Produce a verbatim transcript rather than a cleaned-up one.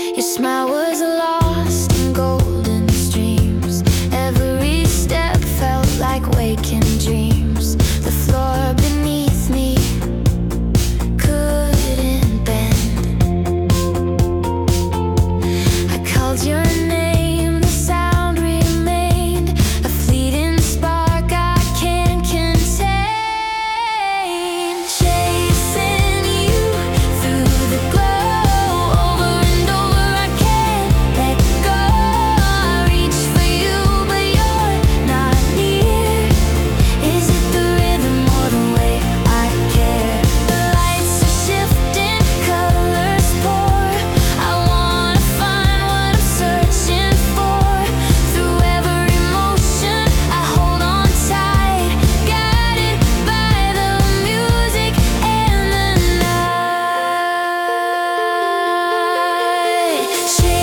Your smile was lost in golden streams. Every step felt like waking dreams. The floor beneath me couldn't bend. I called your name, the sound remained, a fleeting spark I can't contain. Chasing you through the glow, over and over I can't let go. I reach for you, but you're not near. Is it the rhythm or the way I care? The lights are shifting, colors pour. I wanna find what I'm searching for. Through every motion I hold on tight, guided by the music and the night.